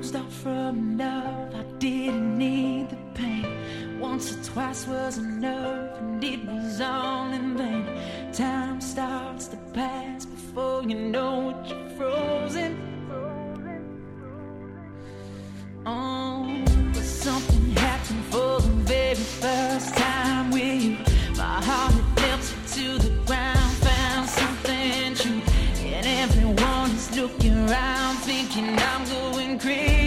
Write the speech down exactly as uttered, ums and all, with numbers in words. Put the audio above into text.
closed off from love. I didn't need the pain. Once or twice was enough, and it was all in vain. Time starts to pass before you know it, you're frozen. Oh, but something happened for the very first time with you. My heart had melted to the ground, found something true, and everyone is looking around thinking I'm going crazy.